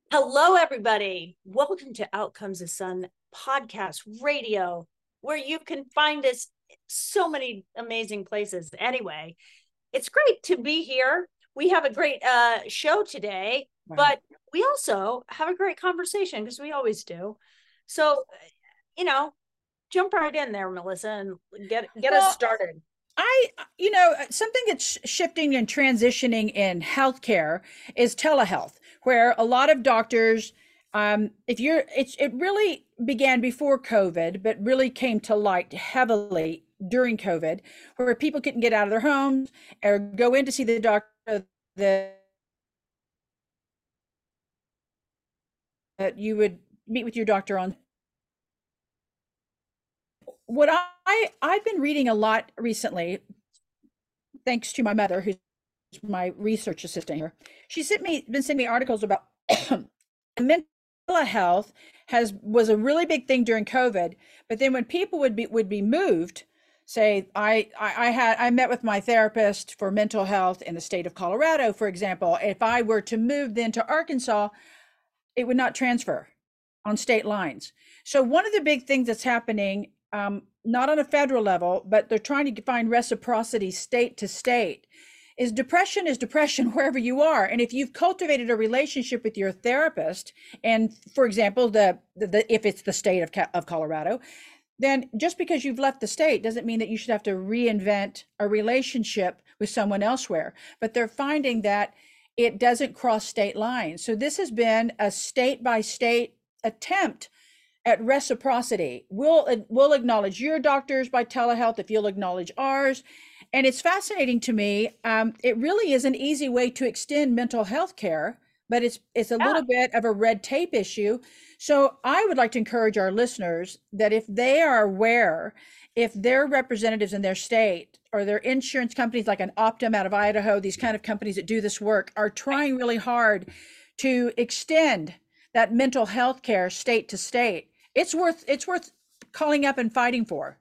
Hello, everybody. Welcome to Outcomes of Sun podcast radio, where you can find us so many amazing places. Anyway, it's great to be here. We have a great show today, Right. but we also have a great conversation because we always do. So, you know, jump right in there, Melissa, and get us Well, started. something that's shifting and transitioning in healthcare is telehealth, where a lot of doctors, it really began before COVID, but really came to light heavily during COVID, where people couldn't get out of their homes or go in to see the doctor that you would meet with your doctor on. What I've been reading a lot recently, thanks to my mother, who's my research assistant here. Been sending me articles about mental health was a really big thing during COVID. But then when people would be moved, say I met with my therapist for mental health in the state of Colorado, for example. If I were to move then to Arkansas, it would not transfer on state lines. So one of the big things that's happening, not on a federal level, but they're trying to find reciprocity state to state, is depression wherever you are. And if you've cultivated a relationship with your therapist, and for example, if it's the state of Colorado, then just because you've left the state doesn't mean that you should have to reinvent a relationship with someone elsewhere. But they're finding that it doesn't cross state lines. So this has been a state by state attempt at reciprocity. We'll acknowledge your doctors by telehealth if you'll acknowledge ours. And it's fascinating to me. It really is an easy way to extend mental health care, but it's a Yeah. little bit of a red tape issue. So I would like to encourage our listeners that if they are aware, if their representatives in their state or their insurance companies like an Optum out of Idaho, these kind of companies that do this work are trying really hard to extend that mental health care state to state, it's worth calling up and fighting for.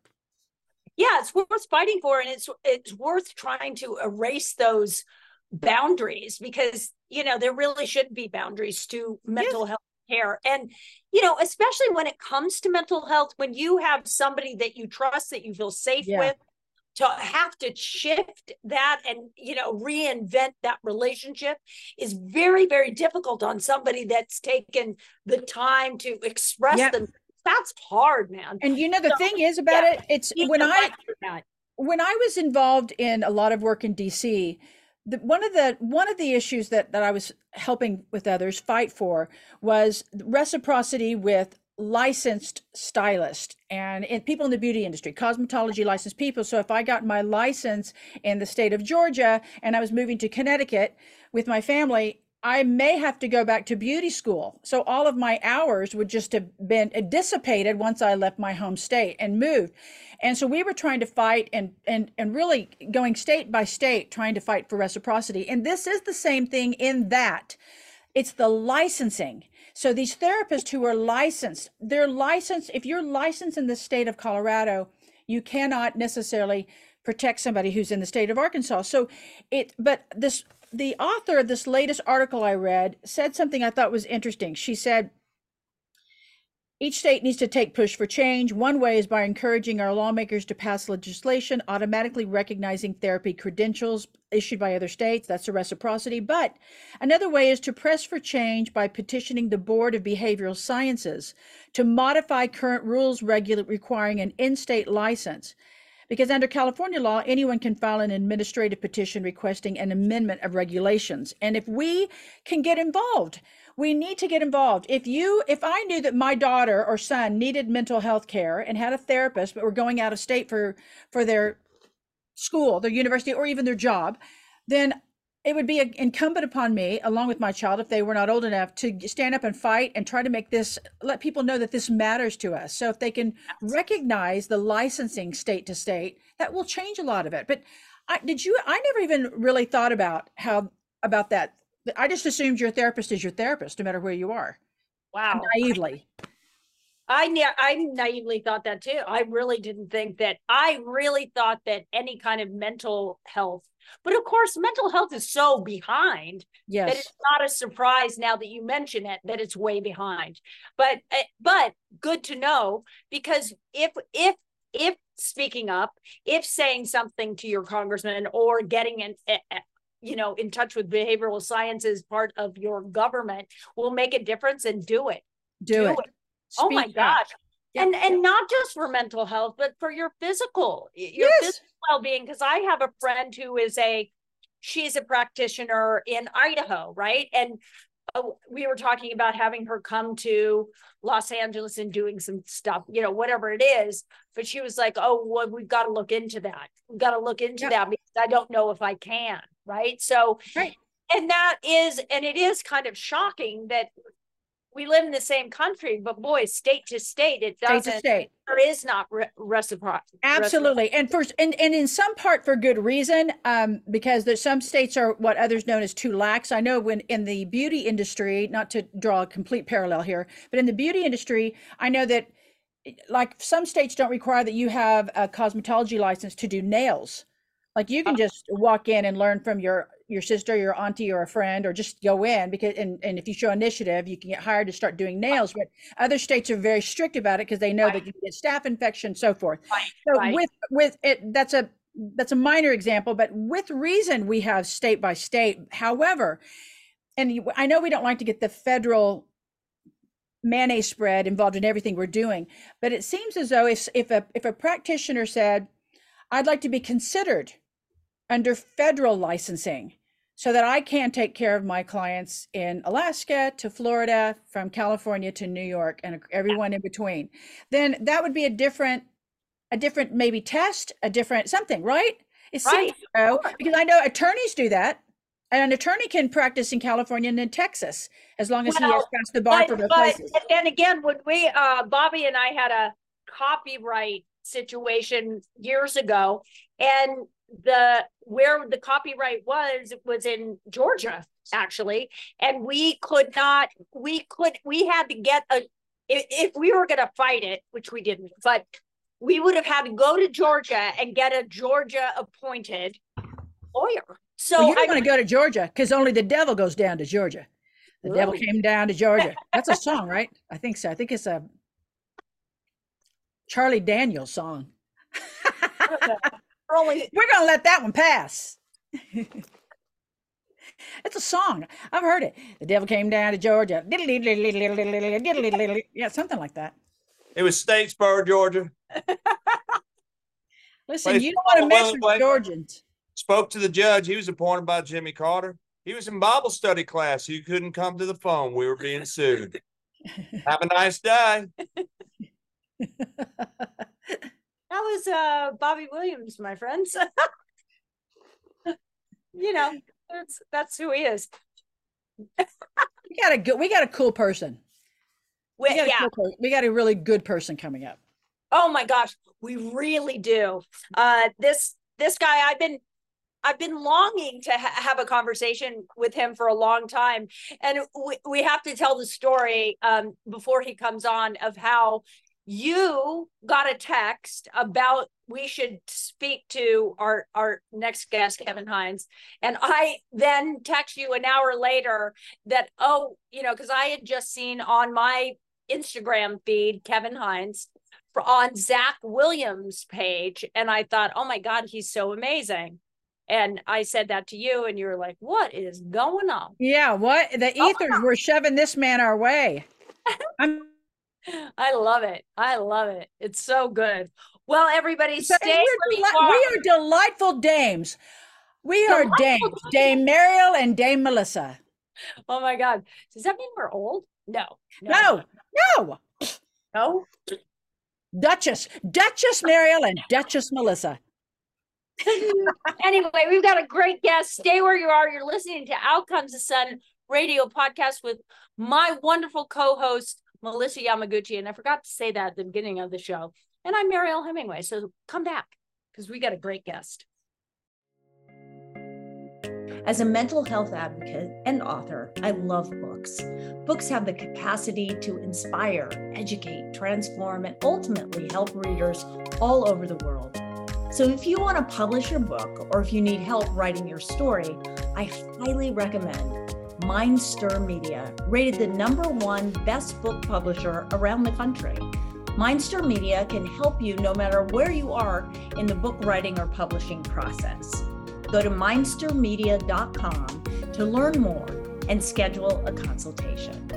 Yeah, it's worth fighting for, and it's worth trying to erase those boundaries because there really shouldn't be boundaries to Yes. mental health care. And especially when it comes to mental health, when you have somebody that you trust, that you feel safe Yeah. with, to have to shift that and reinvent that relationship is very, very difficult on somebody that's taken the time to express Yeah. them. That's hard, man. And the So thing is about yeah, it, it's you need to fight for that. when I was involved in a lot of work in DC, one of the issues that I was helping with others fight for was reciprocity with licensed stylists and people in the beauty industry, cosmetology licensed people. So if I got my license in the state of Georgia and I was moving to Connecticut with my family, I may have to go back to beauty school. So all of my hours would just have been dissipated once I left my home state and moved. And so we were trying to fight and really going state by state, trying to fight for reciprocity. And this is the same thing in that it's the licensing. So these therapists who are licensed, they're licensed. If you're licensed in the state of Colorado, you cannot necessarily protect somebody who's in the state of Arkansas. But the author of this latest article I read said something I thought was interesting. She said, each state needs to take push for change. One way is by encouraging our lawmakers to pass legislation automatically recognizing therapy credentials issued by other states. That's a reciprocity. But another way is to press for change by petitioning the Board of Behavioral Sciences to modify current rules requiring an in-state license. Because under California law, anyone can file an administrative petition requesting an amendment of regulations. And if we can get involved, we need to get involved. If I knew that my daughter or son needed mental health care and had a therapist, but were going out of state for their school, their university, or even their job, then it would be incumbent upon me, along with my child, if they were not old enough, to stand up and fight and try to let people know that this matters to us. So if they can recognize the licensing state to state, that will change a lot of it. But I never even really thought about that. I just assumed your therapist is your therapist, no matter where you are, Wow. naively. I naively thought that too. I really didn't think that. I really thought that any kind of mental health, but of course, mental health is so behind that Yes. it's not a surprise now that you mention it that it's way behind. But good to know, because if speaking up, if saying something to your congressman or getting in touch with behavioral sciences part of your government will make a difference, and do it. Do it. Oh my Speak up. gosh. Yep. And not just for mental health, but for your physical Yes. well-being. Because I have a friend who she's a practitioner in Idaho, right? And we were talking about having her come to Los Angeles and doing some stuff, whatever it is. But she was like, oh, well, we've got to look into that. We've got to look into Yep. that, because I don't know if I can, right? So, Right. and it is kind of shocking that we live in the same country, but boy, state to state, it State to doesn't. state. There is not reciprocity. Absolutely. And first, and in some part for good reason, because there's some states are what others known as too lax. I know when in the beauty industry, not to draw a complete parallel here, but in the beauty industry, I know that like some states don't require that you have a cosmetology license to do nails. Like you can just walk in and learn from your sister, your auntie, or a friend, or just go in because and if you show initiative, you can get hired to start doing nails. But other states are very strict about it because they know Right. that you get staph infection, so forth. Right, So right. with it, that's a minor example, but with reason we have state by state. However, and I know we don't like to get the federal mayonnaise spread involved in everything we're doing, but it seems as though if a practitioner said, I'd like to be considered under federal licensing so that I can take care of my clients in Alaska to Florida, from California to New York, and everyone in between, then that would be a different maybe test, a different something, right? It seems so, because I know attorneys do that. An attorney can practice in California and in Texas as long as he has passed the bar for both places. And again, when we Bobby and I had a copyright situation years ago, and where the copyright was in Georgia, actually, and we had to get if we were going to fight it, which we didn't, but we would have had to go to Georgia and get a Georgia appointed lawyer. So well, you don't want to go to Georgia because only the devil goes down to Georgia. The devil came down to Georgia. That's a song, right? I think so. I think it's a Charlie Daniels song. We're going to let that one pass. It's a song. I've heard it. The devil came down to Georgia. Yeah, something like that. It was Statesboro, Georgia. Listen, you don't want to mess with Georgians. Spoke to the judge. He was appointed by Jimmy Carter. He was in Bible study class. He couldn't come to the phone. We were being sued. Have a nice day. That was Bobby Williams, my friends. That's who he is. We got a cool person. We got a really good person coming up. Oh my gosh, we really do. This guy, I've been longing to have a conversation with him for a long time, and we have to tell the story before he comes on of how you got a text about we should speak to our next guest, Kevin Hines. And I then text you an hour later that, because I had just seen on my Instagram feed, Kevin Hines on Zach Williams' page. And I thought, oh my God, he's so amazing. And I said that to you and you were like, what is going on? Yeah, what? The ethers were shoving this man our way. I love it. I love it. It's so good. Well, everybody, stay we are delightful dames. We are dames. Dame Mariel and Dame Melissa. Oh my God. Does that mean we're old? No. Duchess Mariel and Duchess Melissa. Anyway, we've got a great guest. Stay where you are. You're listening to Out Comes the Sun radio podcast with my wonderful co-host, Melissa Yamaguchi. And I forgot to say that at the beginning of the show. And I'm Mariel Hemingway. So come back because we got a great guest. As a mental health advocate and author, I love books. Books have the capacity to inspire, educate, transform, and ultimately help readers all over the world. So if you want to publish your book, or if you need help writing your story, I highly recommend Mindstir Media, rated the #1 best book publisher around the country. Mindstir Media can help you no matter where you are in the book writing or publishing process. Go to mindstirmedia.com to learn more and schedule a consultation.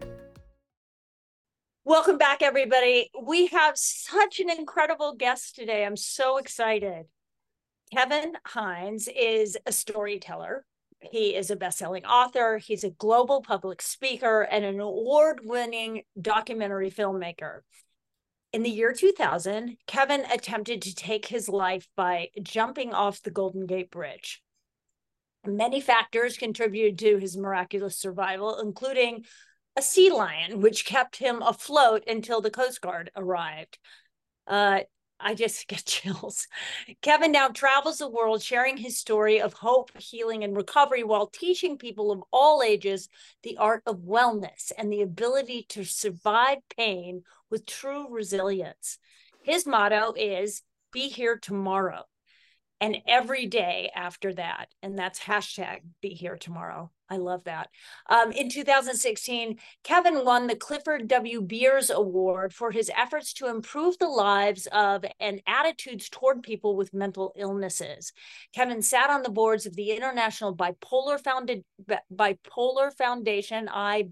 Welcome back, everybody. We have such an incredible guest today. I'm so excited. Kevin Hines is a storyteller. He is a best-selling author. He's a global public speaker and an award-winning documentary filmmaker. In the year 2000, Kevin attempted to take his life by jumping off the Golden Gate Bridge. Many factors contributed to his miraculous survival, including a sea lion, which kept him afloat until the Coast Guard arrived. I just get chills. Kevin now travels the world sharing his story of hope, healing, and recovery while teaching people of all ages the art of wellness and the ability to survive pain with true resilience. His motto is, "Be here tomorrow," and every day after that. And that's hashtag Be Here Tomorrow. I love that. In 2016, Kevin won the Clifford W. Beers Award for his efforts to improve the lives of and attitudes toward people with mental illnesses. Kevin sat on the boards of the International Bipolar Foundation,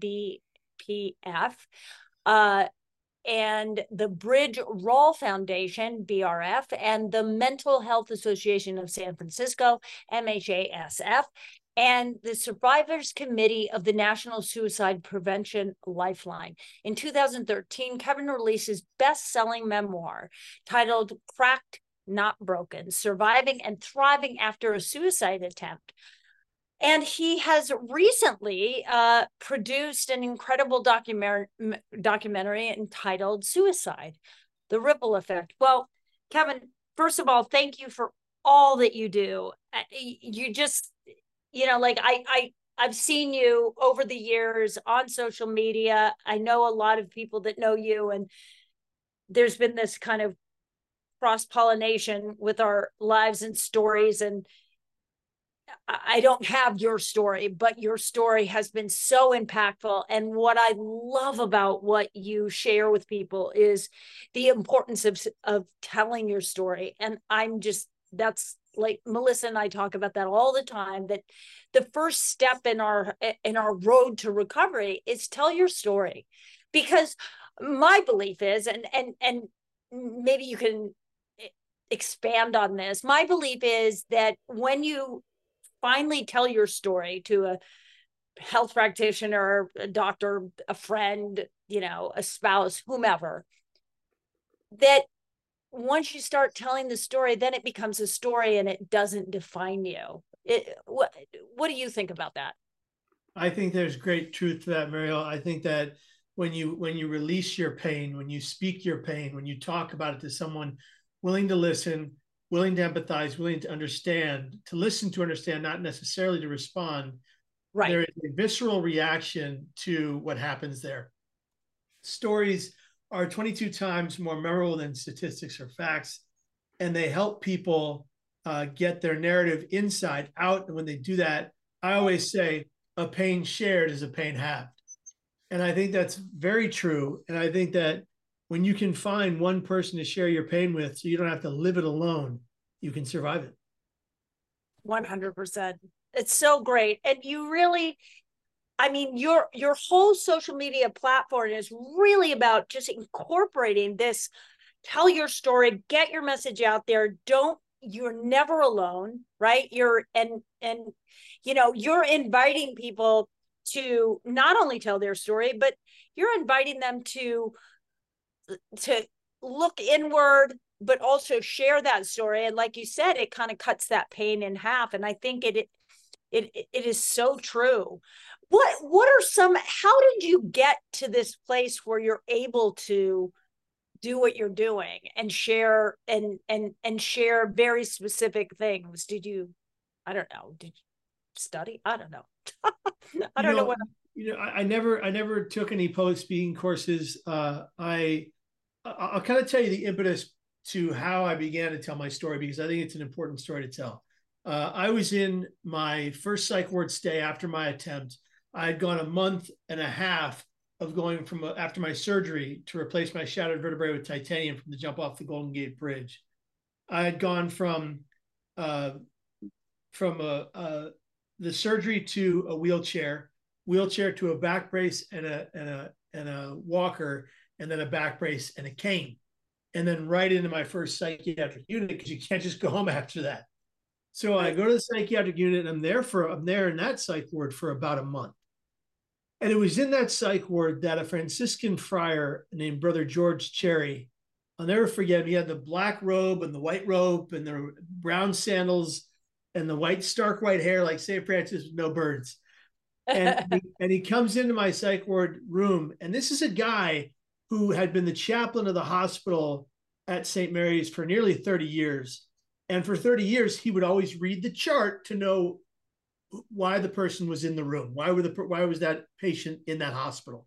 IBPF, and the Bridge Roll Foundation, BRF, and the Mental Health Association of San Francisco, MHASF, and the Survivors Committee of the National Suicide Prevention Lifeline. In 2013, Kevin released his best-selling memoir titled Cracked, Not Broken: Surviving and Thriving After a Suicide Attempt. And he has recently produced an incredible documentary entitled Suicide: The Ripple Effect. Well, Kevin, first of all, thank you for all that you do. You just, like I've seen you over the years on social media. I know a lot of people that know you, and there's been this kind of cross-pollination with our lives and stories. And I don't have your story, but your story has been so impactful. And what I love about what you share with people is the importance of telling your story. And that's like Melissa and I talk about that all the time, that the first step in our road to recovery is tell your story. Because my belief is, and maybe you can expand on this, my belief is that when you finally tell your story to a health practitioner, a doctor, a friend, a spouse, whomever, that once you start telling the story, then it becomes a story and it doesn't define you. What do you think about that? I think there's great truth to that, Mariel. I think that when you release your pain, when you speak your pain, when you talk about it to someone willing to listen, willing to empathize, willing to understand, to listen to understand, not necessarily to respond, right, there is a visceral reaction to what happens there. Stories are 22 times more memorable than statistics or facts, and they help people get their narrative inside out. And when they do that, I always say a pain shared is a pain halved. And I think that's very true. And I think that when you can find one person to share your pain with, so you don't have to live it alone, you can survive it. 100%. It's so great. And you really, your whole social media platform is really about just incorporating this, tell your story, get your message out there. You're never alone, right? You're inviting people to not only tell their story, but you're inviting them to look inward, but also share that story. And like you said, it kind of cuts that pain in half. And I think it is so true. How did you get to this place where you're able to do what you're doing and share and share very specific things? Did you study. I don't know. I don't know what. I never took any public speaking courses. I'll kind of tell you the impetus to how I began to tell my story, because I think it's an important story to tell. I was in my first psych ward stay after my attempt. I had gone a month and a half of going from after my surgery to replace my shattered vertebrae with titanium from the jump off the Golden Gate Bridge. I had gone from the surgery to a wheelchair to a back brace and a walker, and then a back brace and a cane, and then right into my first psychiatric unit, because you can't just go home after that. So I go to the psychiatric unit, and I'm there in that psych ward for about a month. And it was in that psych ward that a Franciscan friar named Brother George Cherry, I'll never forget him. He had the black robe and the white robe and the brown sandals and the stark white hair like St. Francis with no birds. And he comes into my psych ward room. And this is a guy who had been the chaplain of the hospital at St. Mary's for nearly 30 years. And for 30 years, he would always read the chart to know why the person was in the room. Why was that patient in that hospital?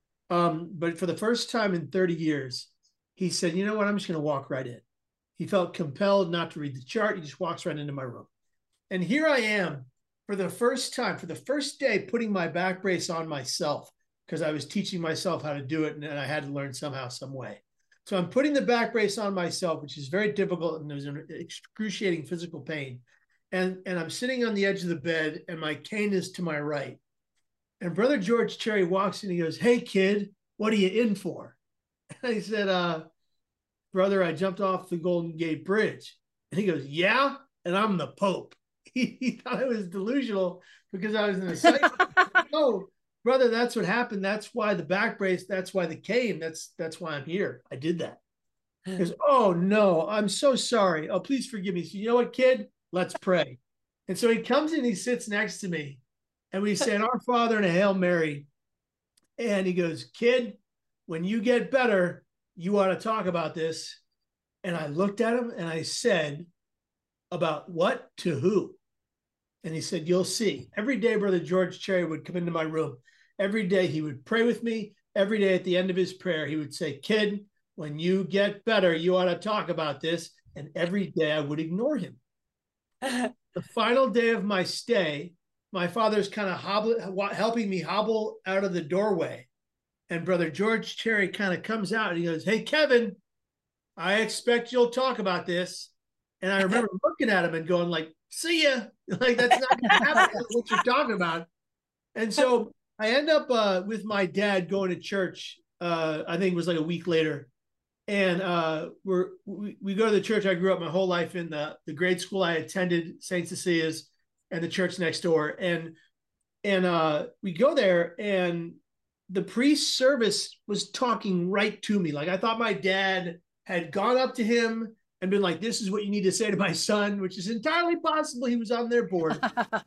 But for the first time in 30 years, he said, you know what, I'm just going to walk right in. He felt compelled not to read the chart. He just walks right into my room. And here I am for the first time, for the first day, putting my back brace on myself, because I was teaching myself how to do it, and I had to learn somehow, some way. So I'm putting the back brace on myself, which is very difficult, and there's an excruciating physical pain. And I'm sitting on the edge of the bed, and my cane is to my right. And Brother George Cherry walks in, he goes, "Hey, kid, what are you in for?" And I said, "Brother, I jumped off the Golden Gate Bridge." And he goes, "Yeah? And I'm the Pope." He thought I was delusional because I was in a psych. No, brother, that's what happened. That's why the back brace, that's why the cane, that's why I'm here. I did that. He goes, "Oh, no, I'm so sorry. Oh, please forgive me." So, you know what, kid? Let's pray. And so he comes in, he sits next to me, and we say, "Our Father and a Hail Mary." And he goes, "Kid, when you get better, you ought to talk about this." And I looked at him and I said, "About what? To who?" And he said, "You'll see." Every day, Brother George Cherry would come into my room. Every day he would pray with me. Every day at the end of his prayer, he would say, "Kid, when you get better, you ought to talk about this." And every day I would ignore him. The final day of my stay, my father's kind of helping me hobble out of the doorway. And Brother George Cherry kind of comes out and he goes, "Hey, Kevin, I expect you'll talk about this." And I remember looking at him and going like, "See ya." Like, that's not going to happen. What you're talking about. And so I end up with my dad going to church. I think it was like a week later. And we go to the church I grew up my whole life in, the grade school I attended, St. Cecilia's, and the church next door. And we go there, and the priest's service was talking right to me. Like, I thought my dad had gone up to him and been like, "This is what you need to say to my son," which is entirely possible. He was on their board.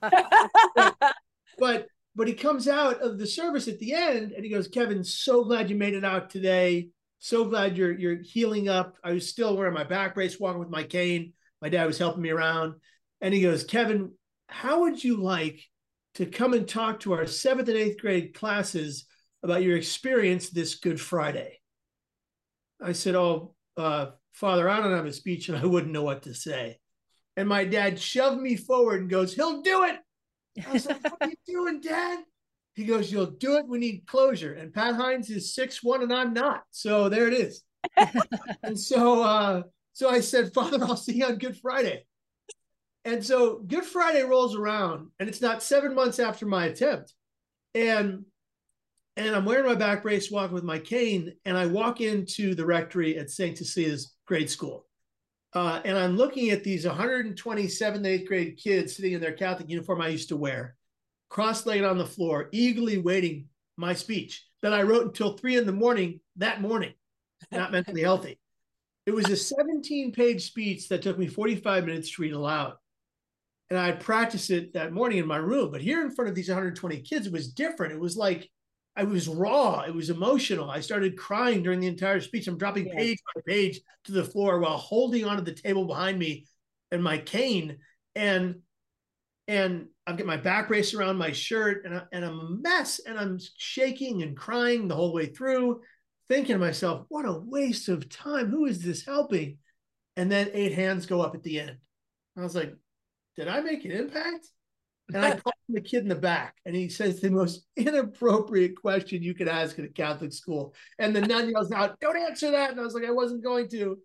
But he comes out of the service at the end and he goes, "Kevin, so glad you made it out today. So glad you're healing up." I was still wearing my back brace, walking with my cane. My dad was helping me around. And he goes, "Kevin, how would you like to come and talk to our 7th and 8th grade classes about your experience this Good Friday?" I said, "Oh, Father, I don't have a speech and I wouldn't know what to say." And my dad shoved me forward and goes, "He'll do it." I was like, "What are you doing, Dad?" He goes, "You'll do it. We need closure." And Pat Hines is 6'1" and I'm not. So there it is. And so I said, "Father, I'll see you on Good Friday." And so Good Friday rolls around, and it's not 7 months after my attempt. And I'm wearing my back brace, walking with my cane, and I walk into the rectory at St. Cecilia's grade school. And I'm looking at these 127th, 8th grade kids sitting in their Catholic uniform I used to wear, cross-legged on the floor, eagerly waiting my speech that I wrote until 3 a.m. that morning, not mentally healthy. It was a 17-page speech that took me 45 minutes to read aloud. And I practiced it that morning in my room. But here in front of these 120 kids, it was different. It was like, I was raw. It was emotional. I started crying during the entire speech. I'm dropping page by page to the floor while holding onto the table behind me and my cane. And and I've got my back brace around my shirt, and I'm a mess, and I'm shaking and crying the whole way through, thinking to myself, what a waste of time. Who is this helping? And then 8 hands go up at the end. I was like, did I make an impact? And I called the kid in the back, and he says the most inappropriate question you could ask at a Catholic school. And the nun yells out, don't answer that. And I was like, I wasn't going to.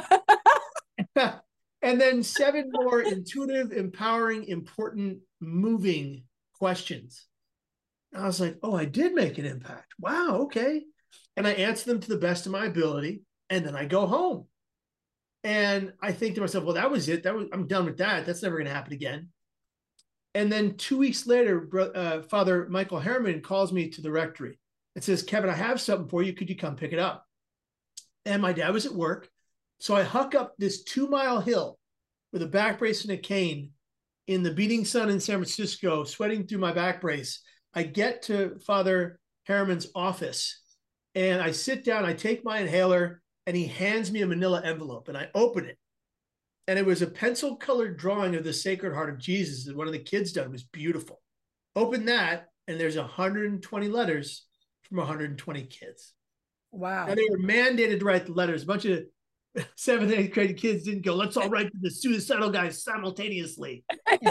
And then 7 more intuitive, empowering, important, moving questions. And I was like, oh, I did make an impact. Wow, okay. And I answer them to the best of my ability, and then I go home. And I think to myself, well, that was it. I'm done with that. That's never going to happen again. And then 2 weeks later, Father Michael Harriman calls me to the rectory and says, Kevin, I have something for you. Could you come pick it up? And my dad was at work. So I huck up this 2-mile hill with a back brace and a cane in the beating sun in San Francisco, sweating through my back brace. I get to Father Harriman's office, and I sit down, I take my inhaler, and he hands me a manila envelope, and I open it. And it was a pencil-colored drawing of the Sacred Heart of Jesus that one of the kids done. It was beautiful. Open that, and there's 120 letters from 120 kids. Wow. And they were mandated to write the letters. A bunch of 7th and 8th grade kids didn't go, let's all write to the suicidal guys simultaneously.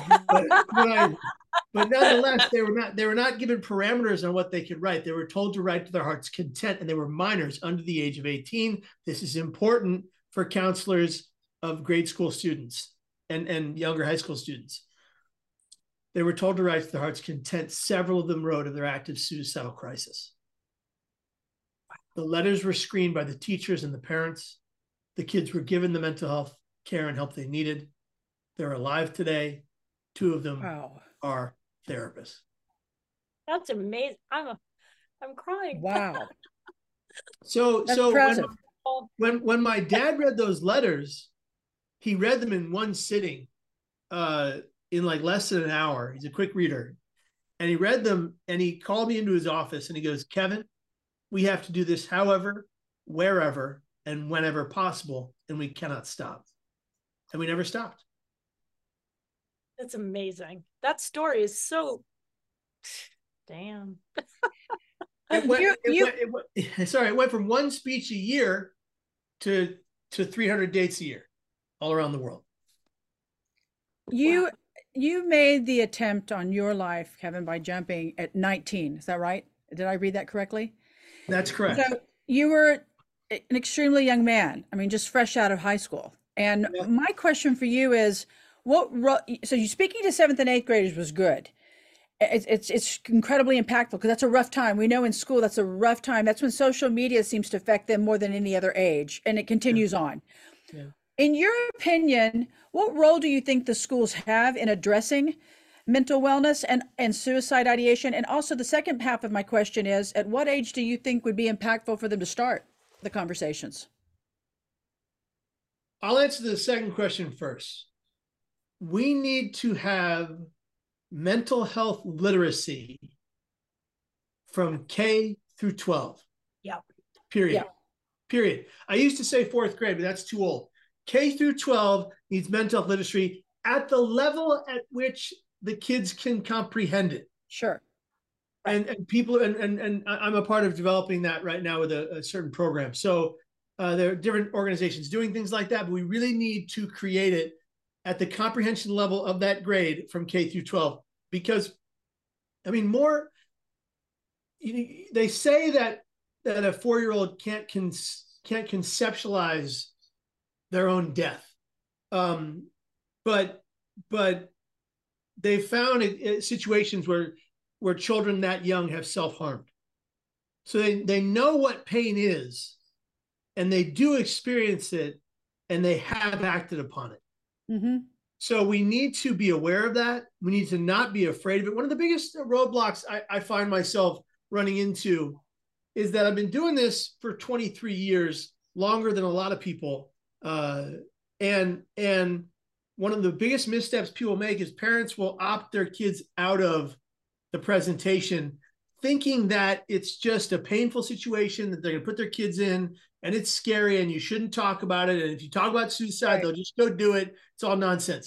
But nonetheless, they were not given parameters on what they could write. They were told to write to their heart's content, and they were minors under the age of 18. This is important for counselors of grade school students and younger high school students. They were told to write to their heart's content. Several of them wrote of their active suicidal crisis. The letters were screened by the teachers and the parents. The kids were given the mental health care and help they needed. They're alive today. 2 of them are therapists. That's amazing. I'm crying. Wow. So impressive. when my dad read those letters, he read them in one sitting, in like less than an hour. He's a quick reader. And he read them, and he called me into his office, and he goes, Kevin, we have to do this however, wherever, and whenever possible, and we cannot stop. And we never stopped. That's amazing. That story is so damn. It went from 1 speech a year to 300 dates a year all around the world. You made the attempt on your life, Kevin, by jumping at 19. Is that right? Did I read that correctly? That's correct. So you were an extremely young man. I mean, just fresh out of high school. And my question for you is, so you speaking to 7th and 8th graders was good. It's incredibly impactful because that's a rough time. We know in school that's a rough time. That's when social media seems to affect them more than any other age, and it continues on. Yeah. In your opinion, what role do you think the schools have in addressing mental wellness and suicide ideation? And also the second half of my question is, at what age do you think would be impactful for them to start the conversations? I'll answer the second question first. We need to have mental health literacy from K through 12. Yeah. Period. Yeah. Period. I used to say 4th grade, but that's too old. K through 12 needs mental health literacy at the level at which the kids can comprehend it. Sure. And people, and I'm a part of developing that right now with a certain program. So there are different organizations doing things like that, but we really need to create it at the comprehension level of that grade from K through 12. Because, I mean, they say that a 4-year-old can't conceptualize their own death. But they found situations where children that young have self-harmed. So they know what pain is, and they do experience it, and they have acted upon it. Mm-hmm. So we need to be aware of that. We need to not be afraid of it. One of the biggest roadblocks I find myself running into is that I've been doing this for 23 years, longer than a lot of people. And one of the biggest missteps people make is parents will opt their kids out of the presentation, thinking that it's just a painful situation that they're going to put their kids in, and it's scary, and you shouldn't talk about it. And if you talk about suicide, they'll just go do it. It's all nonsense.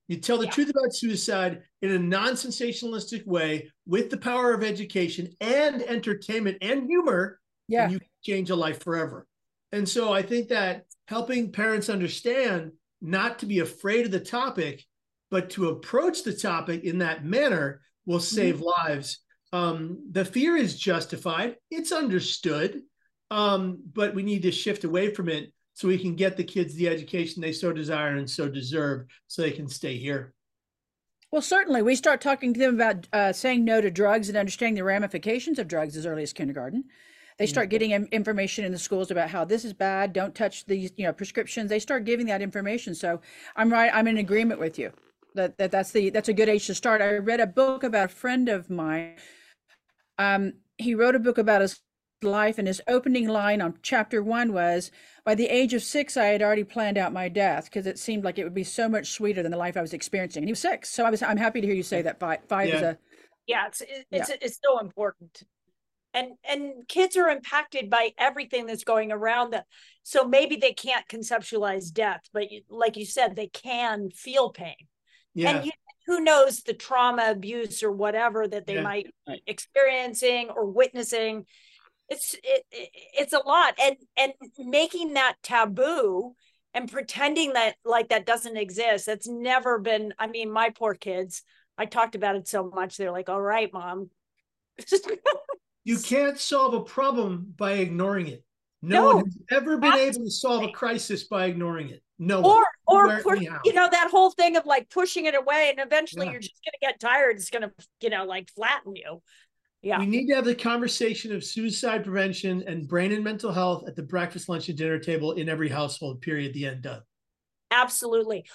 You tell the truth about suicide in a non-sensationalistic way with the power of education and entertainment and humor, and you can change a life forever. And so I think that helping parents understand not to be afraid of the topic, but to approach the topic in that manner will save lives. The fear is justified. It's understood, but we need to shift away from it so we can get the kids the education they so desire and so deserve so they can stay here. Well, certainly. We start talking to them about saying no to drugs and understanding the ramifications of drugs as early as kindergarten. They start getting information in the schools about how this is bad. Don't touch these, prescriptions. They start giving that information. So I'm right. I'm in agreement with you that's a good age to start. I read a book about a friend of mine. He wrote a book about his life, and his opening line on chapter 1 was, by the age of 6, I had already planned out my death because it seemed like it would be so much sweeter than the life I was experiencing. And he was 6. So I'm happy to hear you say that five is a. Yeah, it's so important. And kids are impacted by everything that's going around them. So maybe they can't conceptualize death, but like you said, they can feel pain. Yeah. And who knows the trauma, abuse, or whatever that they might be experiencing or witnessing. It's a lot. And making that taboo and pretending that like that doesn't exist, that's never been, I mean, my poor kids, I talked about it so much. They're like, all right, Mom. You can't solve a problem by ignoring it. No one has ever been able to solve a crisis by ignoring it. No one. Or push, that whole thing of like pushing it away, and eventually you're just going to get tired. It's going to, like flatten you. Yeah. We need to have the conversation of suicide prevention and brain and mental health at the breakfast, lunch, and dinner table in every household, period, the end, done. Absolutely.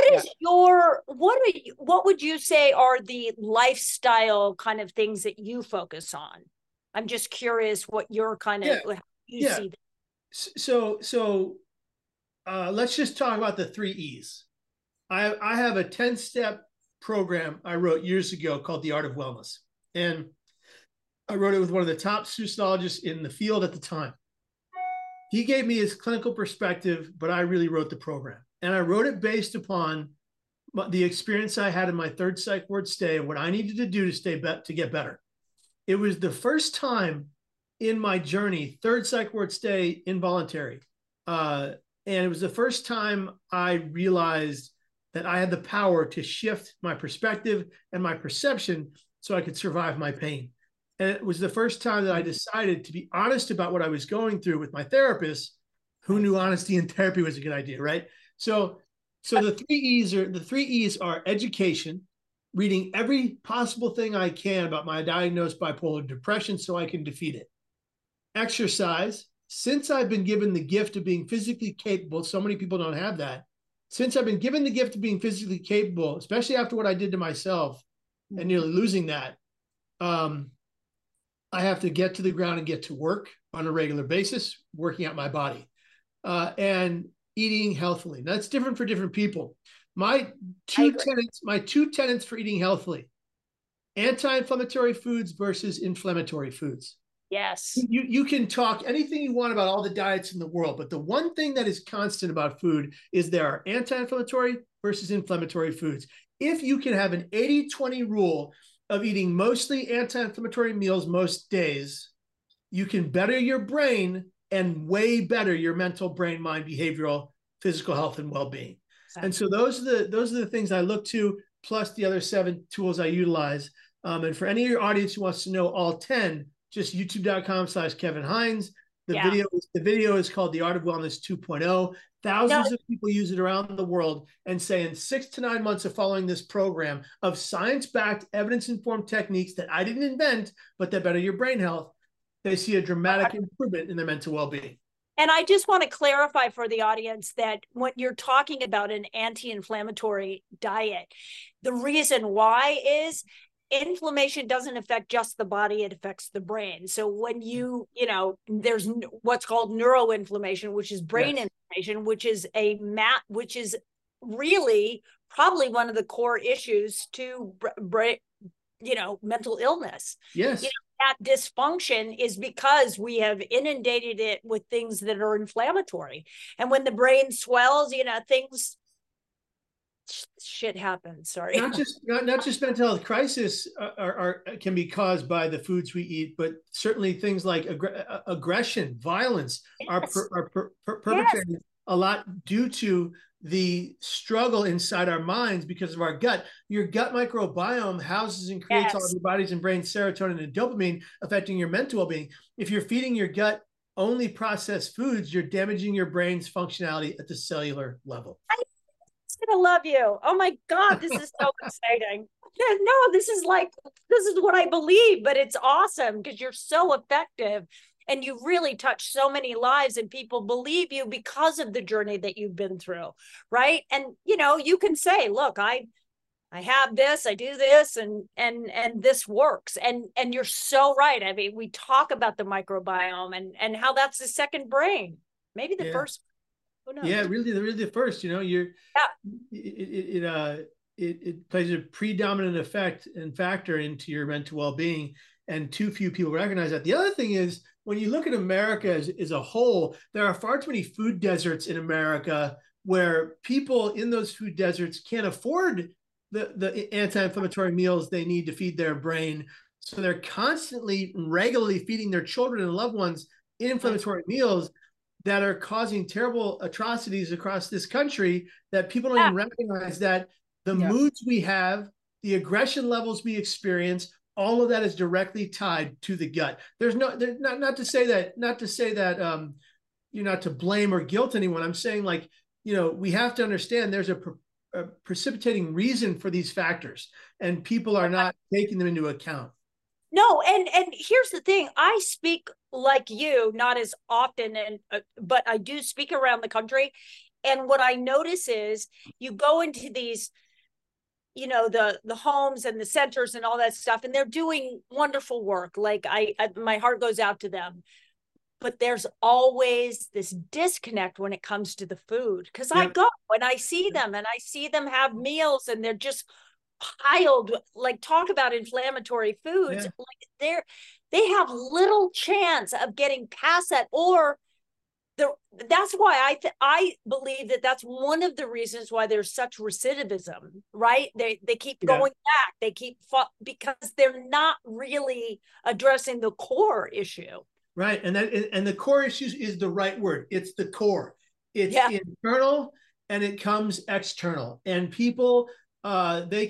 What would you say are the lifestyle kind of things that you focus on? I'm just curious what your kind of, how you see that. So let's just talk about the 3 E's. I have a 10-step program I wrote years ago called The Art of Wellness. And I wrote it with one of the top suicidologists in the field at the time. He gave me his clinical perspective, but I really wrote the program. And I wrote it based upon the experience I had in my 3rd psych ward stay and what I needed to do to get better. It was the first time in my journey, 3rd psych ward stay, involuntary. And it was the first time I realized that I had the power to shift my perspective and my perception so I could survive my pain. And it was the first time that I decided to be honest about what I was going through with my therapist, who knew honesty in therapy was a good idea, right? So the 3 E's are education, reading every possible thing I can about my diagnosed bipolar depression so I can defeat it. Exercise. Since I've been given the gift of being physically capable, so many people don't have that. Since I've been given the gift of being physically capable, especially after what I did to myself and nearly losing that, I have to get to the ground and get to work on a regular basis, working out my body and eating healthily. Now, that's different for different people. My two tenets for eating healthily: anti-inflammatory foods versus inflammatory foods. Yes. You can talk anything you want about all the diets in the world, but the one thing that is constant about food is there are anti-inflammatory versus inflammatory foods. If you can have an 80-20 rule of eating mostly anti-inflammatory meals most days, you can better your brain and way better your mental, brain, mind, behavioral, physical health, and well-being. And so those are the things I look to, plus the other 7 tools I utilize. And for any of your audience who wants to know all 10, just youtube.com/Kevin Hines. The video is called The Art of Wellness 2.0. Thousands of people use it around the world and say in 6 to 9 months of following this program of science-backed, evidence-informed techniques that I didn't invent, but that better your brain health, they see a dramatic improvement in their mental well-being. And I just want to clarify for the audience that when you're talking about an anti-inflammatory diet, the reason why is inflammation doesn't affect just the body, it affects the brain. So when there's what's called neuroinflammation, which is brain inflammation, which is which is really probably one of the core issues to mental illness. Yes. That dysfunction is because we have inundated it with things that are inflammatory. And when the brain swells, things shit happens. Sorry. Not just mental health crisis can be caused by the foods we eat, but certainly things like aggression, violence Yes. are Yes. perpetrated a lot due to the struggle inside our minds because of our gut. Your gut microbiome houses and creates all of Yes. your body's and brain serotonin and dopamine, affecting your mental well-being. If you're feeding your gut only processed foods, you're damaging your brain's functionality at the cellular level. I'm gonna love you. Oh my God, this is so exciting. No, this is what I believe, but it's awesome because you're so effective and you really touch so many lives and people believe you because of the journey that you've been through, right? And you can say, look, I have this, I do this, and this works. And you're so right. I mean, we talk about the microbiome and how that's the second brain, maybe the first. Who knows? Yeah, really the first. It plays a predominant effect and factor into your mental well-being, and too few people recognize that. The other thing is, when you look at America as a whole, there are far too many food deserts in America where people in those food deserts can't afford the anti-inflammatory meals they need to feed their brain. So they're constantly, regularly feeding their children and loved ones inflammatory meals that are causing terrible atrocities across this country, that people don't even recognize that the moods we have, the aggression levels we experience, all of that is directly tied to the gut. There's not to say that you're not to blame or guilt anyone. I'm saying, we have to understand there's a precipitating reason for these factors, and people are not taking them into account. No, and here's the thing. I speak like you, not as often, but I do speak around the country. And what I notice is you go into these, the homes and the centers and all that stuff, and they're doing wonderful work. Like my heart goes out to them. But there's always this disconnect when it comes to the food, because I go and I see them and I see them have meals and they're just piled, talk about inflammatory foods. They have little chance of getting past that, or that's why I believe that that's one of the reasons why there's such recidivism, right? They keep going back, they keep because they're not really addressing the core issue. Right, and the core issues is the right word. It's the core. It's internal and it comes external. And people, look at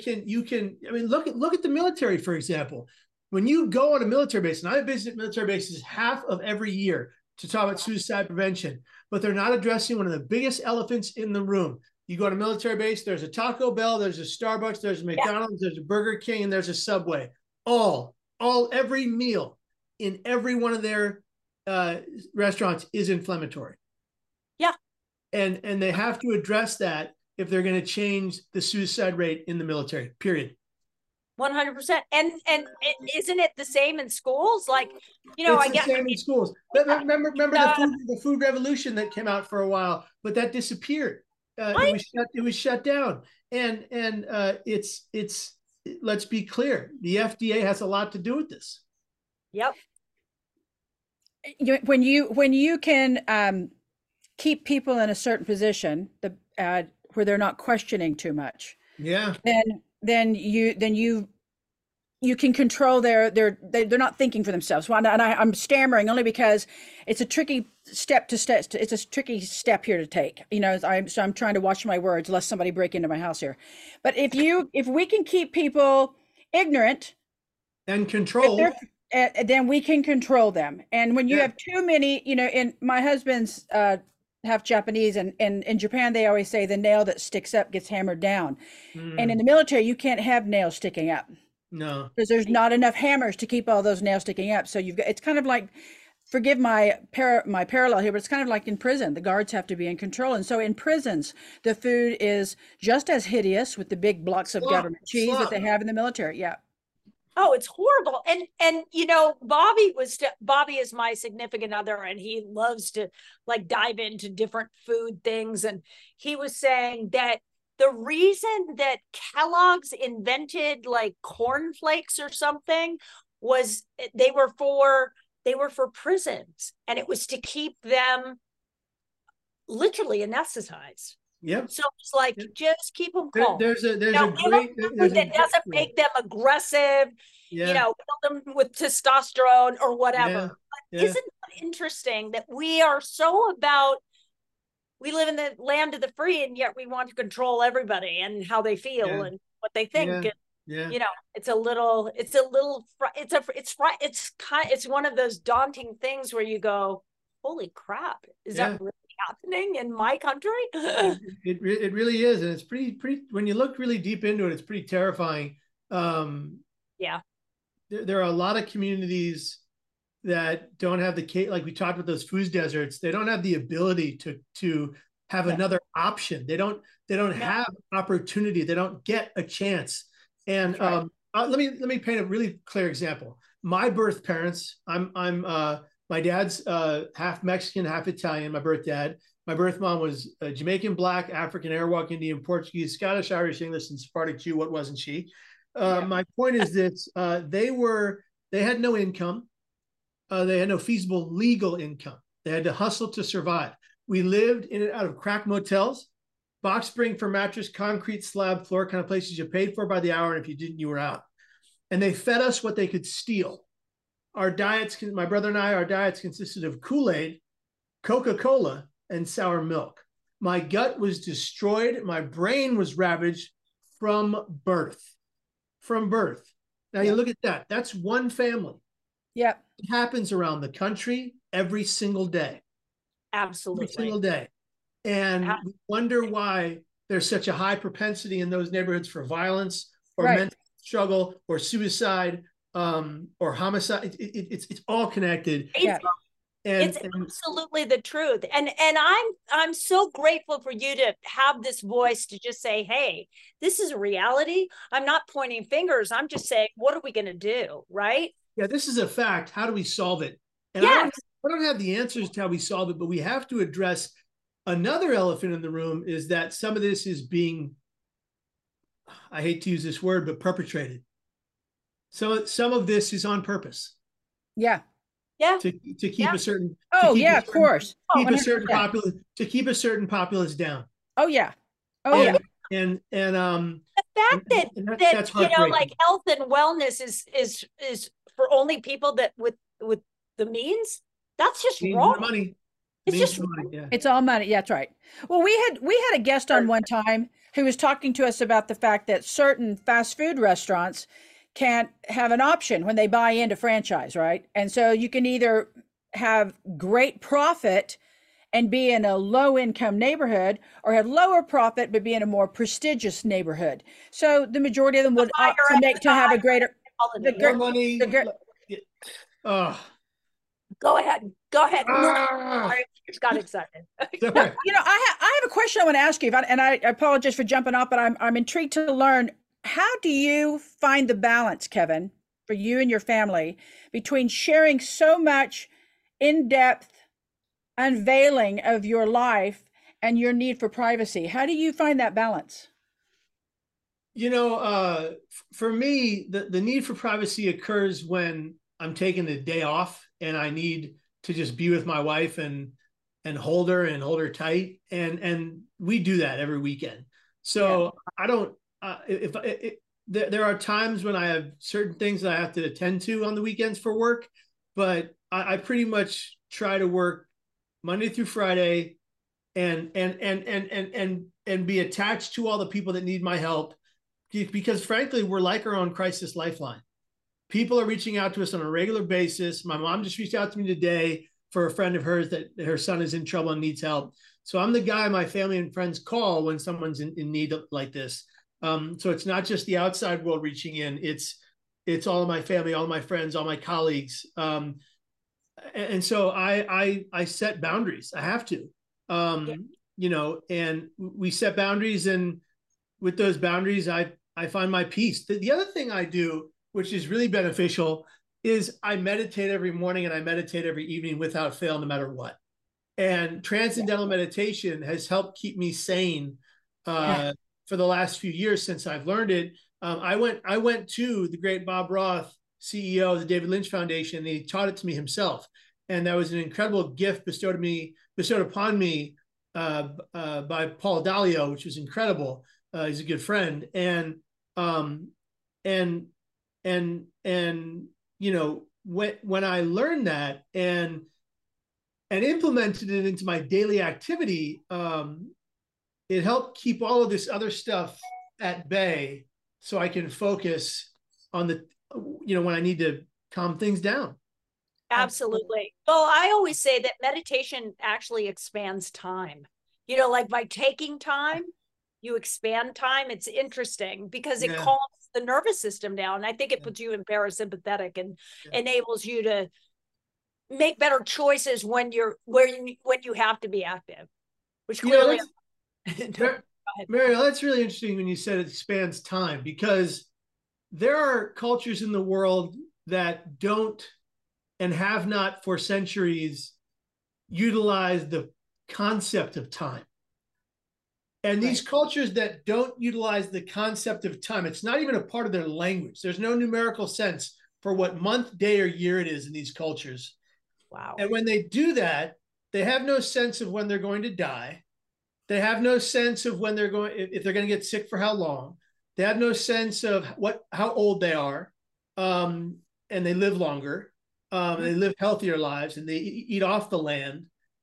the military, for example. When you go on a military base, and I visit military bases half of every year to talk about suicide prevention, but they're not addressing one of the biggest elephants in the room. You go to a military base, there's a Taco Bell, there's a Starbucks, there's a McDonald's, there's a Burger King, and there's a Subway. Every meal in every one of their restaurants is inflammatory. Yeah. And they have to address that if they're going to change the suicide rate in the military, period. 100%. And isn't it the same in schools? I guess the same in schools. Remember the food revolution that came out for a while, but that disappeared. It was shut down. And it's let's be clear, the FDA has a lot to do with this. Yep. When you can keep people in a certain position, where they're not questioning too much, then you can control they're not thinking for themselves. Well, and I'm stammering only because it's a tricky step it's a tricky step here to take. So I'm trying to watch my words lest somebody break into my house here. But if we can keep people ignorant and controlled, then we can control them. And when you have too many, in my husband's half Japanese, and in Japan they always say the nail that sticks up gets hammered down. And in the military you can't have nails sticking up. No, because there's not enough hammers to keep all those nails sticking up. So it's kind of like, forgive my parallel here, but it's kind of like in prison. The guards have to be in control. And so in prisons, the food is just as hideous with the big blocks of government cheese that they have in the military. Yeah. Oh, it's horrible. And Bobby is my significant other, and he loves to dive into different food things. And he was saying that the reason that Kellogg's invented cornflakes or something was they were for prisons, and it was to keep them literally anesthetized. Yep. So it's like, Yep. just keep them There, calm. there's a Now, give them food that doesn't yeah. make them aggressive, Yeah. you know, fill them with testosterone or whatever. Yeah. But Yeah. isn't it interesting that we are so about, we live in the land of the free, and yet we want to control everybody and how they feel Yeah. and what they think. Yeah. And, Yeah. you know, it's one of those daunting things where you go, holy crap, is Yeah. that really happening in my country? It really is, and it's pretty when you look really deep into it, it's pretty terrifying. Yeah. There are a lot of communities that don't have the, like we talked about those food deserts, they don't have the ability to have another option. They don't have opportunity. They don't get a chance. And right. let me paint a really clear example. My birth parents, my dad's half Mexican, half Italian, my birth dad. My birth mom was Jamaican, Black, African, Arawak, Indian, Portuguese, Scottish, Irish, English, and Sephardic Jew. What wasn't she? My point is this: they had no income. They had no feasible legal income. They had to hustle to survive. We lived in and out of crack motels, box spring for mattress, concrete slab floor kind of places you paid for by the hour, and if you didn't, you were out. And they fed us what they could steal. Our diets, my brother and I, our diets consisted of Kool-Aid, Coca-Cola, and sour milk. My gut was destroyed. My brain was ravaged from birth. From birth. Now you look at that. That's one family. Yep. It happens around the country every single day. Absolutely. Every single day. And we wonder why there's such a high propensity in those neighborhoods for violence or mental struggle or suicide or homicide. It's all connected. Yeah. It's absolutely the truth. And I'm so grateful for you to have this voice to just say, hey, this is a reality. I'm not pointing fingers. I'm just saying, what are we going to do? Right? Yeah, this is a fact. How do we solve it? And I don't have the answers to how we solve it, but we have to address another elephant in the room is that some of this is being, I hate to use this word, but perpetrated. So some of this is on purpose. Yeah. Yeah. To keep a certain. Of course. Keep a certain populace, to keep a certain populace down. Oh yeah. Oh yeah. And the fact that you know, like health and wellness is for only people that with the means. That's just wrong. Money. It's just money. Yeah. It's all money. Yeah, that's right. Well, we had a guest on one time who was talking to us about the fact that certain fast food restaurants can't have an option when they buy into franchise, right? And so you can either have great profit and be in a low income neighborhood, or have lower profit but be in a more prestigious neighborhood. So the majority of them would opt to have a greater money. Go ahead. I just got excited. You know, I have a question I want to ask you, and I apologize for jumping off, but I'm intrigued to learn, how do you find the balance, Kevin, for you and your family between sharing so much in-depth unveiling of your life and your need for privacy? How do you find that balance? You know, for me, the need for privacy occurs when I'm taking a day off and I need to just be with my wife and hold her tight. And we do that every weekend. So I don't, there are times when I have certain things that I have to attend to on the weekends for work, but I pretty much try to work Monday through Friday and be attached to all the people that need my help, because frankly, we're like our own crisis lifeline. People are reaching out to us on a regular basis. My mom just reached out to me today for a friend of hers that her son is in trouble and needs help. So I'm the guy my family and friends call when someone's in need like this. So it's not just the outside world reaching in. It's all of my family, all of my friends, all my colleagues. And so I set boundaries. I have to, you know, and we set boundaries, and with those boundaries, I find my peace. The other thing I do, which is really beneficial, is I meditate every morning and I meditate every evening without fail, no matter what. And transcendental meditation has helped keep me sane for the last few years since I've learned it. I went to the great Bob Roth, CEO of the David Lynch Foundation, and he taught it to me himself. And that was an incredible gift bestowed upon me by Paul Dalio, which was incredible. He's a good friend, and you know, when I learned that and implemented it into my daily activity, it helped keep all of this other stuff at bay, so I can focus on the, you know, when I need to calm things down. Absolutely. Well, I always say that meditation actually expands time. You know, like by taking time, you expand time. It's interesting because it calms the nervous system down. I think it puts you in parasympathetic and enables you to make better choices when you have to be active, which clearly. Mariel, that's really interesting when you said it expands time, because there are cultures in the world that don't and have not for centuries utilized the concept of time. And these cultures that don't utilize the concept of time, it's not even a part of their language. There's no numerical sense for what month, day, or year it is in these cultures. Wow. And when they do that, they have no sense of when they're going to die. They have no sense of when they're going, if they're going to get sick for how long. They have no sense of how old they are, and they live longer. They live healthier lives, and they eat off the land.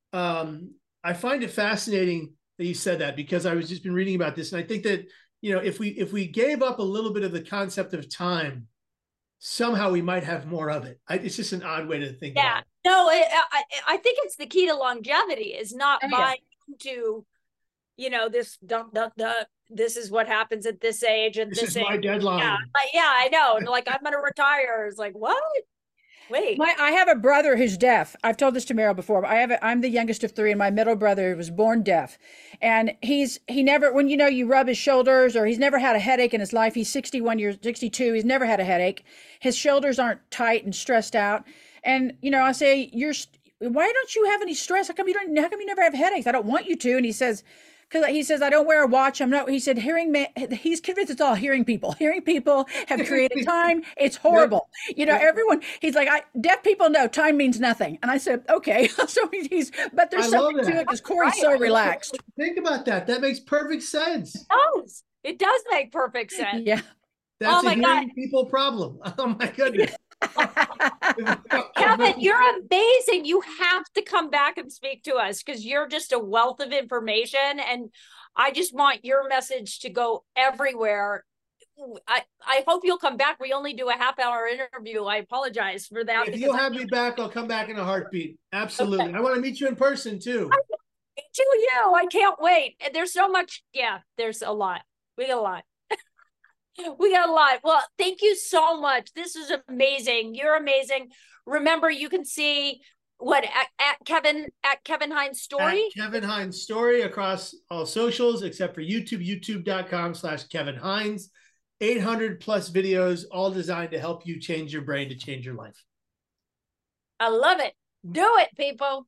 I find it fascinating that you said that, because I was just been reading about this, and I think that, you know, if we gave up a little bit of the concept of time, somehow we might have more of it. It's just an odd way to think about it. No, I think it's the key to longevity is not buying into, you know, this this is what happens at this age and this is my deadline. Yeah, I know. And like, I'm going to retire. It's like, what? Wait. I have a brother who's deaf. I've told this to Meryl before, but I'm the youngest of three, and my middle brother was born deaf. And he never, when, you know, you rub his shoulders, or he's never had a headache in his life. He's 62. He's never had a headache. His shoulders aren't tight and stressed out. And, you know, I say, why don't you have any stress? How come you never have headaches? I don't want you to. And he says, I don't wear a watch. He said, he's convinced it's all hearing people. Hearing people have created time. It's horrible. You know, everyone, he's like, deaf people know time means nothing. And I said, okay. So but there's something to it, because Corey's so relaxed. Think about that. That makes perfect sense. It does make perfect sense. Yeah. That's a hearing people problem. Oh my goodness. Kevin, you're amazing. You have to come back and speak to us, because you're just a wealth of information, and I just want your message to go everywhere. I hope you'll come back. We only do a half-hour interview. I apologize for that. If you'll have me back, I'll come back in a heartbeat. Absolutely. Okay. I want to meet you in person too. Me too, I can't wait. And there's so much. Yeah, there's a lot. We got a lot. Well, thank you so much. This is amazing. You're amazing. Remember, you can see what at Kevin Hines Story. At Kevin Hines Story across all socials except for YouTube, youtube.com/Kevin Hines. 800 plus videos, all designed to help you change your brain to change your life. I love it. Do it, people.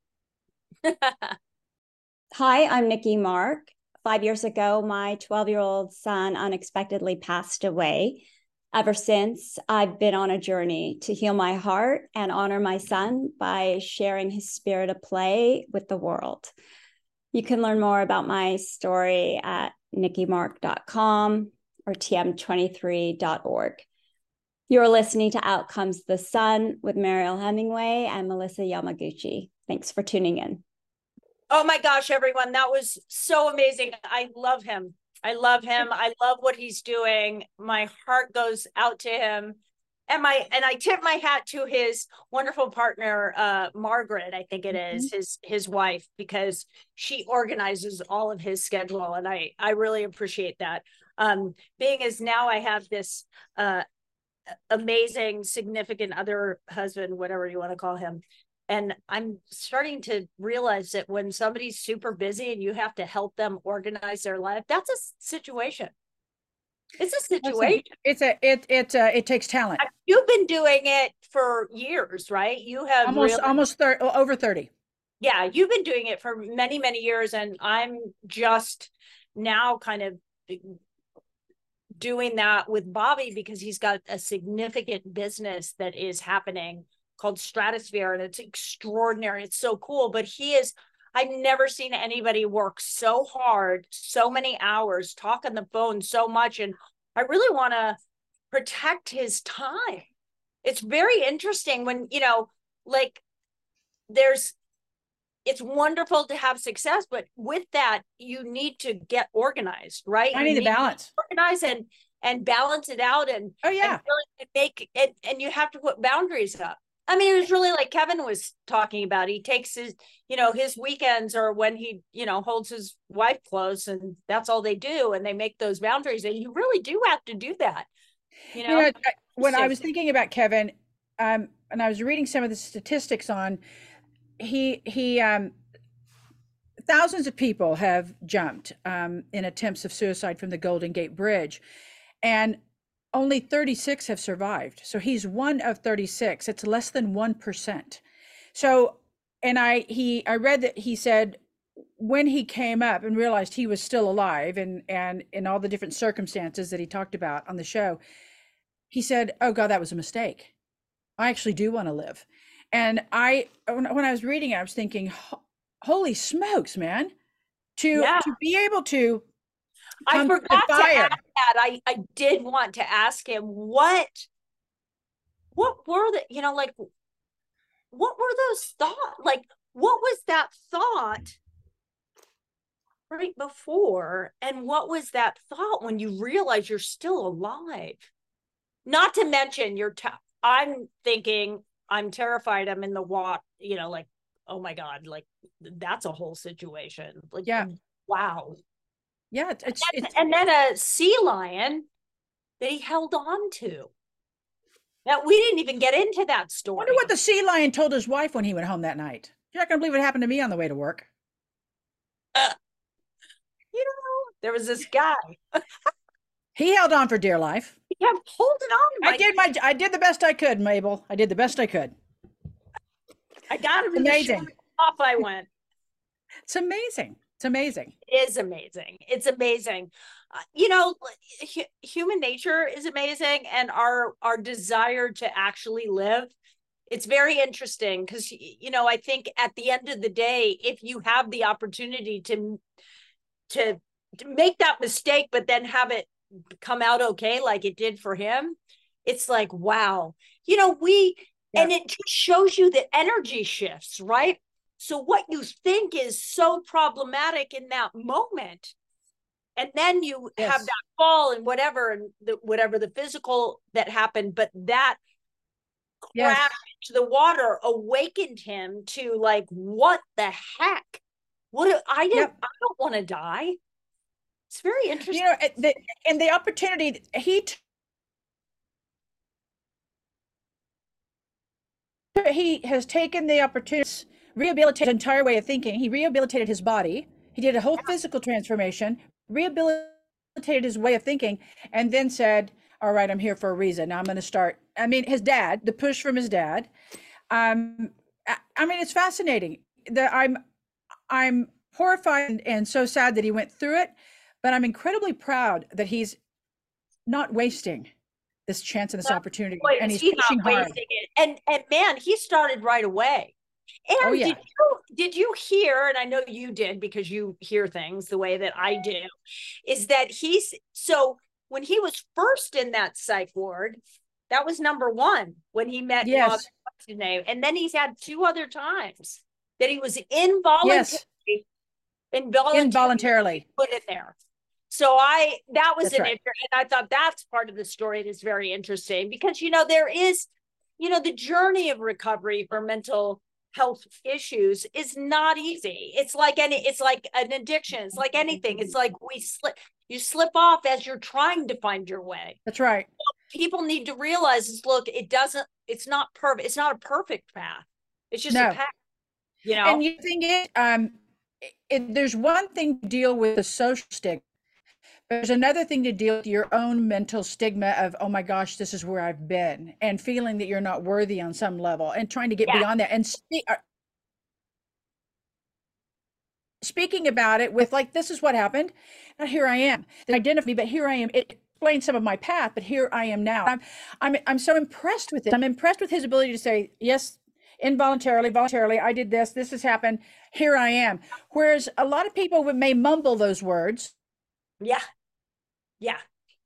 Hi, I'm Nikki Mark. 5 years ago, my 12-year-old son unexpectedly passed away. Ever since, I've been on a journey to heal my heart and honor my son by sharing his spirit of play with the world. You can learn more about my story at nikkimark.com or tm23.org. You're listening to Out Comes the Sun with Mariel Hemingway and Melissa Yamaguchi. Thanks for tuning in. Oh my gosh, everyone. That was so amazing. I love him. I love what he's doing. My heart goes out to him. And I tip my hat to his wonderful partner, Margaret, I think it is, his wife, because she organizes all of his schedule. And I really appreciate that. Being as now I have this amazing, significant other husband, whatever you want to call him. And I'm starting to realize that when somebody's super busy and you have to help them organize their life, that's a situation. It's a situation. It takes talent. You've been doing it for years, right? You have over 30. Yeah, you've been doing it for many, many years. And I'm just now kind of doing that with Bobby, because he's got a significant business that is happening called Stratosphere, and it's extraordinary. It's so cool. But he is, I've never seen anybody work so hard, so many hours, talk on the phone so much. And I really want to protect his time. It's very interesting when, you know, like it's wonderful to have success, but with that, you need to get organized, right? I need the balance. Organize and balance it out and yeah, and really make it, and you have to put boundaries up. I mean, it was really like Kevin was talking about. He takes his, you know, his weekends or when he, you know, holds his wife close, and that's all they do, and they make those boundaries. And you really do have to do that. You know, when I was thinking about Kevin, and I was reading some of the statistics on he thousands of people have jumped in attempts of suicide from the Golden Gate Bridge, and only 36 have survived. So he's one of 36. It's less than 1%. So, and I read that he said when he came up and realized he was still alive, and in all the different circumstances that he talked about on the show, he said, "Oh God, that was a mistake. I actually do want to live." And when I was reading it, I was thinking, holy smokes, man, to be able to I forgot to ask that. I did want to ask him what were the, you know, like, what were those thoughts? Like, what was that thought right before? And what was that thought when you realize you're still alive? Not to mention I'm thinking, I'm terrified. I'm in the water, you know, like, oh my God, like that's a whole situation. Like, wow. Yeah. And then a sea lion that he held on to. Now, we didn't even get into that story. I wonder what the sea lion told his wife when he went home that night. You're not going to believe what happened to me on the way to work. You know, there was this guy. He held on for dear life. He kept holding on. I did the best I could, Mabel. I did the best I could. I got him. Amazing. Off I went. It's amazing. It's amazing. It is amazing. It's amazing. You know, human nature is amazing, and our desire to actually live. It's very interesting because, you know, I think at the end of the day, if you have the opportunity to make that mistake, but then have it come out okay, like it did for him, it's like, wow. You know, and it just shows you the energy shifts, right? So what you think is so problematic in that moment, and then you have that fall and whatever, and whatever the physical that happened, but that crash into the water awakened him to, like, what the heck? I don't want to die. It's very interesting. You know, and the opportunity he has taken the opportunity to rehabilitate his entire way of thinking. He rehabilitated his body. He did a whole physical transformation, rehabilitated his way of thinking, and then said, all right, I'm here for a reason. Now I'm going to start. I mean, his dad, the push from his dad. I mean, it's fascinating. I'm horrified and so sad that he went through it, but I'm incredibly proud that he's not wasting this chance and this opportunity. And he's pushing hard. And man, he started right away. And did you hear, and I know you did because you hear things the way that I do, is that so when he was first in that psych ward, that was number one when he met and then he's had two other times that he was involuntarily put in there. So that was an interesting, and I thought that's part of the story that's very interesting because, you know, there is, you know, the journey of recovery for mental health issues is not easy. It's like an addiction. It's like anything. It's like you slip off as you're trying to find your way. That's right. So people need to realize is, look, it's not perfect. It's not a perfect path. It's just a path, you know? And the thing is, there's one thing to deal with the social stigma. There's another thing to deal with your own mental stigma of, oh my gosh, this is where I've been, and feeling that you're not worthy on some level and trying to get beyond that. And speaking about it with, like, this is what happened. And here I am. They identify me, but here I am. It explains some of my path, but here I am now. I'm so impressed with it. I'm impressed with his ability to say, yes, involuntarily, voluntarily, I did this, this has happened, here I am. Whereas a lot of people may mumble those words. Yeah. Yeah.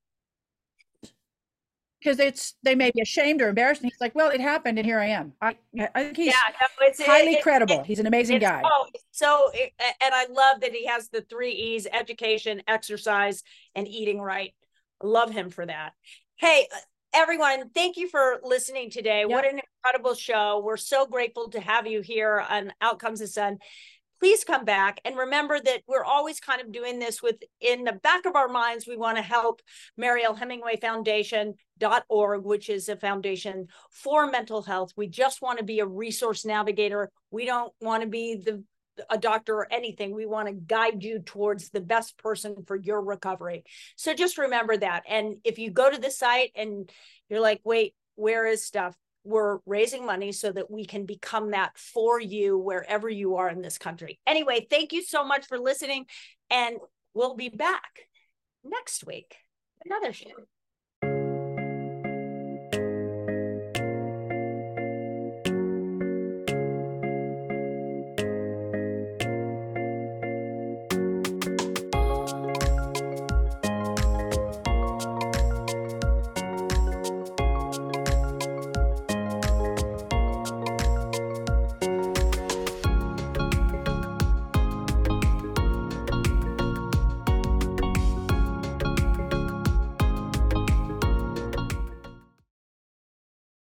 Because they may be ashamed or embarrassed. And he's like, well, it happened and here I am. I think he's no, highly credible. He's an amazing guy. And I love that he has the 3 E's: education, exercise, and eating right. I love him for that. Hey, everyone, thank you for listening today. Yep. What an incredible show. We're so grateful to have you here on Out Comes the Sun. Please come back, and remember that we're always kind of doing this with in the back of our minds. We want to help Mariel Hemingway Foundation.org, which is a foundation for mental health. We just want to be a resource navigator. We don't want to be a doctor or anything. We want to guide you towards the best person for your recovery. So just remember that. And if you go to the site and you're like, wait, where is stuff? We're raising money so that we can become that for you wherever you are in this country. Anyway, thank you so much for listening, and we'll be back next week. Another show.